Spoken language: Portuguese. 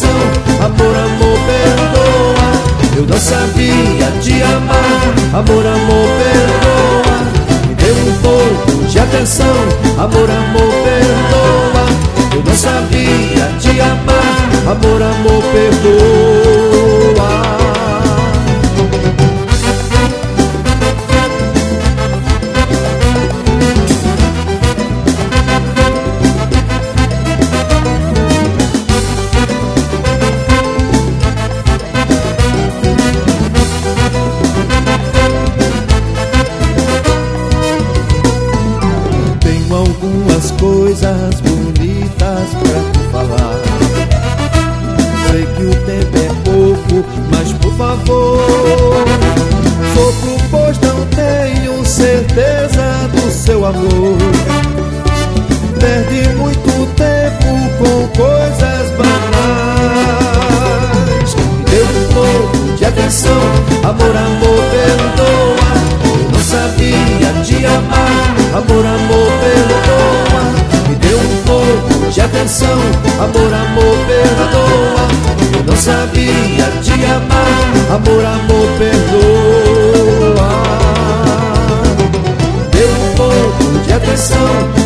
atenção, amor, amor, perdoa. Eu não sabia te amar, amor, amor, perdoa. Me deu um pouco de atenção, amor, amor, perdoa. Eu não sabia te amar, amor, amor, perdoa. Algumas coisas bonitas pra te falar. Sei que o tempo é pouco, mas por favor, sofro pois não tenho certeza do seu amor. Perdi muito tempo com coisas banais. Me deu um pouco de atenção, amor, amor, perdoa. Eu não sabia te amar, amor, amor, perdoa. Me deu um pouco de atenção, amor, amor, perdoa. Eu não sabia te amar, amor, amor, perdoa. Me deu um pouco de atenção,